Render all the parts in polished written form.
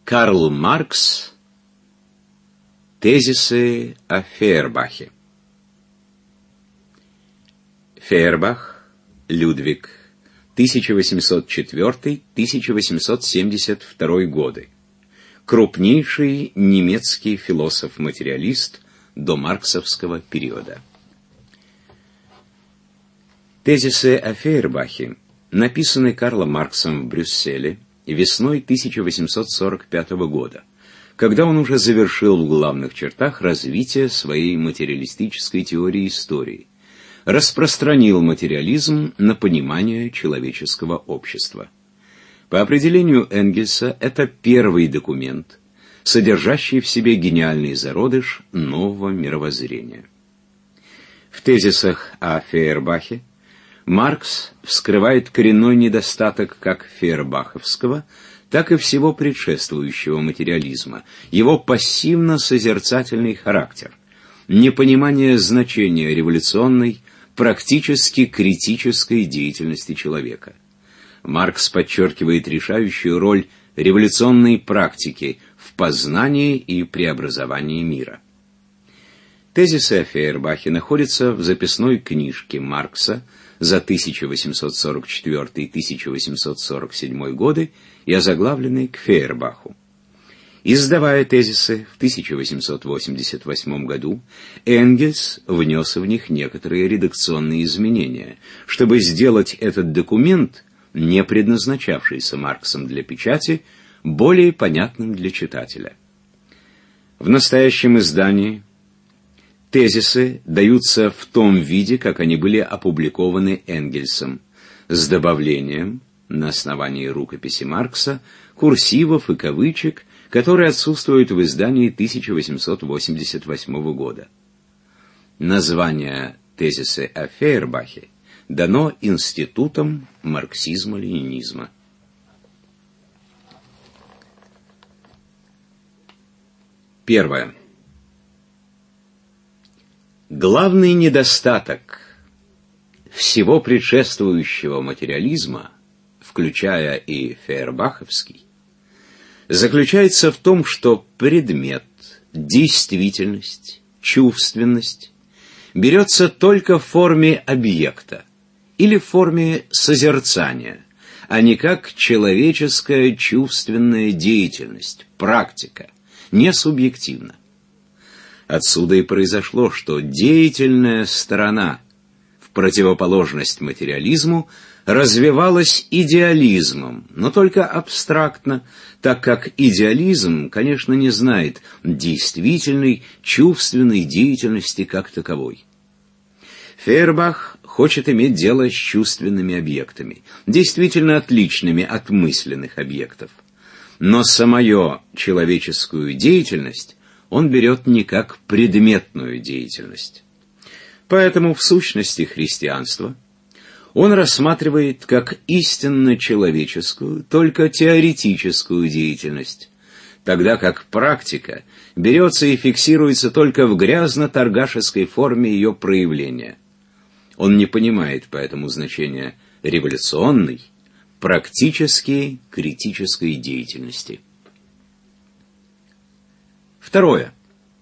Карл Маркс. Тезисы о Фейербахе. Фейербах Людвиг, 1804-1872 годы. Крупнейший немецкий философ-материалист до марксовского периода. Тезисы о Фейербахе написаны Карлом Марксом в Брюсселе весной 1845 года, когда он уже завершил в главных чертах развитие своей материалистической теории истории, распространил материализм на понимание человеческого общества. По определению Энгельса, это первый документ, содержащий в себе гениальный зародыш нового мировоззрения. В тезисах о Фейербахе Маркс вскрывает коренной недостаток как фейербаховского, так и всего предшествующего материализма, его пассивно-созерцательный характер, непонимание значения революционной, практически критической деятельности человека. Маркс подчеркивает решающую роль революционной практики в познании и преобразовании мира. Тезисы о Фейербахе находятся в записной книжке Маркса за 1844-1847 годы и озаглавлены к Фейербаху. Издавая тезисы в 1888 году, Энгельс внес в них некоторые редакционные изменения, чтобы сделать этот документ, не предназначавшийся Марксом для печати, более понятным для читателя. В настоящем издании тезисы даются в том виде, как они были опубликованы Энгельсом, с добавлением, на основании рукописи Маркса, курсивов и кавычек, которые отсутствуют в издании 1888 года. Название «Тезисы о Фейербахе» дано Институтом марксизма-ленинизма. Первое. Главный недостаток всего предшествующего материализма, включая и фейербаховский, заключается в том, что предмет, действительность, чувственность берется только в форме объекта или в форме созерцания, а не как человеческая чувственная деятельность, практика, не субъективно. Отсюда и произошло, что деятельная сторона, в противоположность материализму, развивалась идеализмом, но только абстрактно, так как идеализм, конечно, не знает действительной, чувственной деятельности как таковой. Фейербах хочет иметь дело с чувственными объектами, действительно отличными от мысленных объектов. Но самую человеческую деятельность он берет не как предметную деятельность. Поэтому в сущности христианства он рассматривает как истинно человеческую, только теоретическую деятельность, тогда как практика берется и фиксируется только в грязно-торгашеской форме ее проявления. Он не понимает поэтому значения революционной, практически критической деятельности. Второе.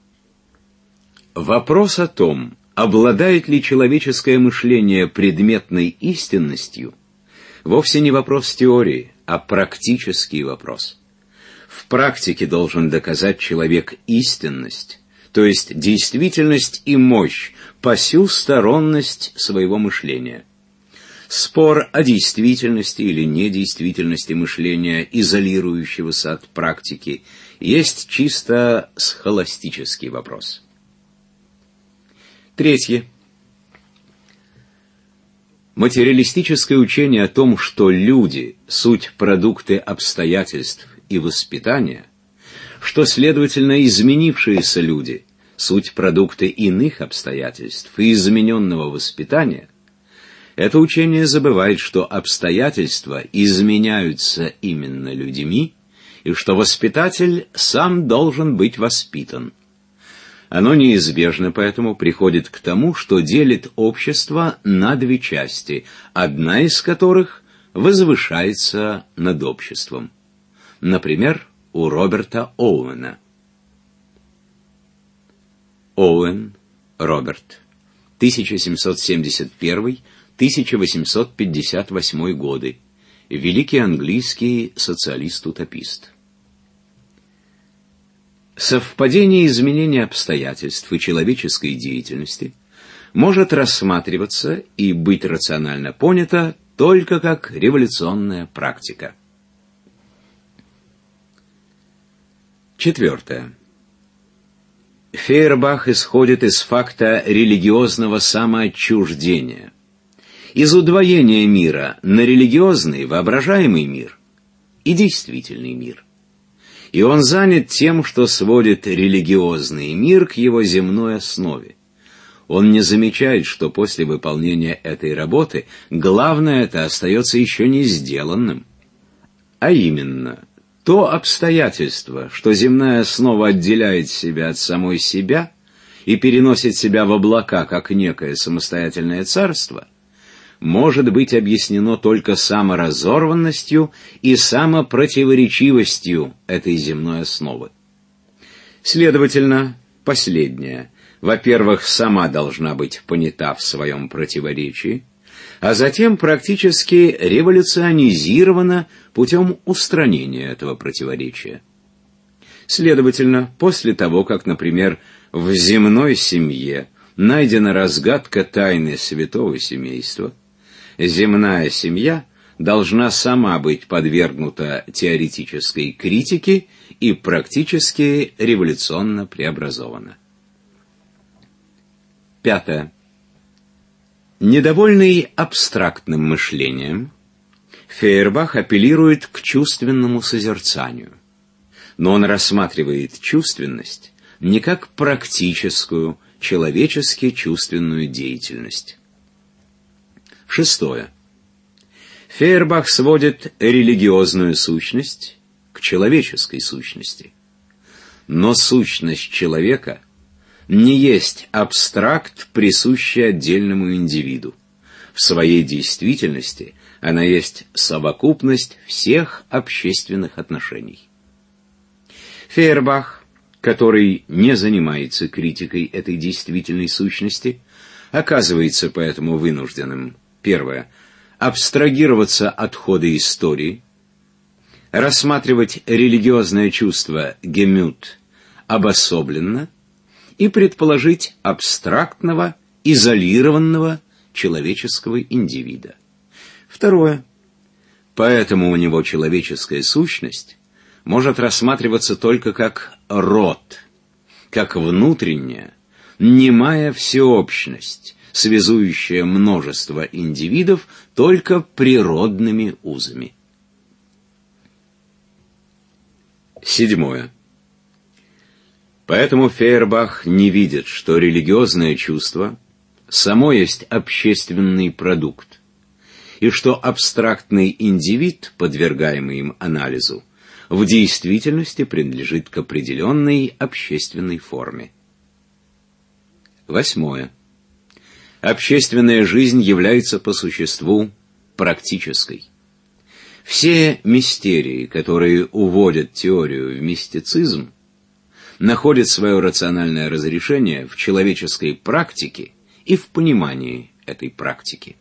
Вопрос о том, обладает ли человеческое мышление предметной истинностью, вовсе не вопрос теории, а практический вопрос. В практике должен доказать человек истинность, то есть действительность и мощь, посюсторонность своего мышления. Спор о действительности или недействительности мышления, изолирующегося от практики, есть чисто схоластический вопрос. Третье. Материалистическое учение о том, что люди – суть продукты обстоятельств и воспитания, что, следовательно, изменившиеся люди – суть продукты иных обстоятельств и измененного воспитания, это учение забывает, что обстоятельства изменяются именно людьми, и что воспитатель сам должен быть воспитан. Оно неизбежно поэтому приходит к тому, что делит общество на две части, одна из которых возвышается над обществом. Например, у Роберта Оуэна. Оуэн, Роберт, 1771-1858 годы, великий английский социалист-утопист. Совпадение изменения обстоятельств и человеческой деятельности может рассматриваться и быть рационально понято только как революционная практика. Четвертое. Фейербах исходит из факта религиозного самоотчуждения, из удвоения мира на религиозный, воображаемый мир и действительный мир. И он занят тем, что сводит религиозный мир к его земной основе. Он не замечает, что после выполнения этой работы главное это остается еще не сделанным. А именно, то обстоятельство, что земная основа отделяет себя от самой себя и переносит себя в облака, как некое самостоятельное царство, может быть объяснено только саморазорванностью и самопротиворечивостью этой земной основы. Следовательно, последняя, во-первых, сама должна быть понята в своем противоречии, а затем практически революционизирована путем устранения этого противоречия. Следовательно, после того, как, например, в земной семье найдена разгадка тайны святого семейства, земная семья должна сама быть подвергнута теоретической критике и практически революционно преобразована. Пятое. Недовольный абстрактным мышлением, Фейербах апеллирует к чувственному созерцанию, но он рассматривает чувственность не как практическую, человечески чувственную деятельность. Шестое. Фейербах сводит религиозную сущность к человеческой сущности. Но сущность человека не есть абстракт, присущий отдельному индивиду. В своей действительности она есть совокупность всех общественных отношений. Фейербах, который не занимается критикой этой действительной сущности, оказывается поэтому вынужденным: первое, абстрагироваться от хода истории, рассматривать религиозное чувство гемют обособленно и предположить абстрактного, изолированного человеческого индивида. Второе, поэтому у него человеческая сущность может рассматриваться только как род, как внутренняя, немая всеобщность, связующая множество индивидов только природными узами. Седьмое. Поэтому Фейербах не видит, что религиозное чувство само есть общественный продукт, и что абстрактный индивид, подвергаемый им анализу, в действительности принадлежит к определенной общественной форме. Восьмое. Общественная жизнь является по существу практической. Все мистерии, которые уводят теорию в мистицизм, находят свое рациональное разрешение в человеческой практике и в понимании этой практики.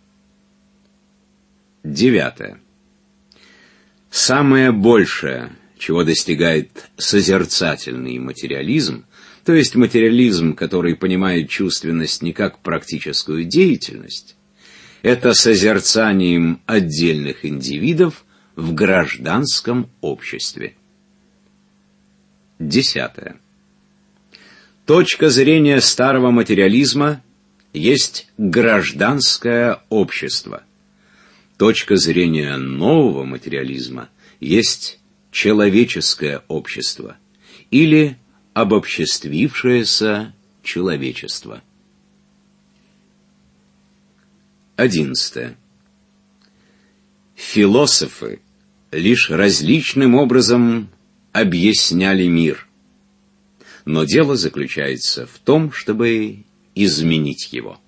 Девятое. Самое большее, чего достигает созерцательный материализм, то есть материализм, который понимает чувственность не как практическую деятельность, это созерцанием отдельных индивидов в гражданском обществе. Десятое. Точка зрения старого материализма есть гражданское общество. Точка зрения нового материализма есть человеческое общество или обобществившееся человечество. 11. Философы лишь различным образом объясняли мир, но дело заключается в том, чтобы изменить его.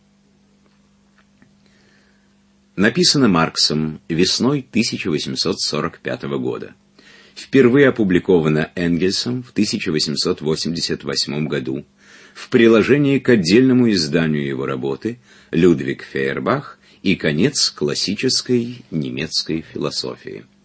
Написано Марксом весной 1845 года. впервые опубликована Энгельсом в 1888 году в приложении к отдельному изданию его работы «Людвиг Фейербах и конец классической немецкой философии».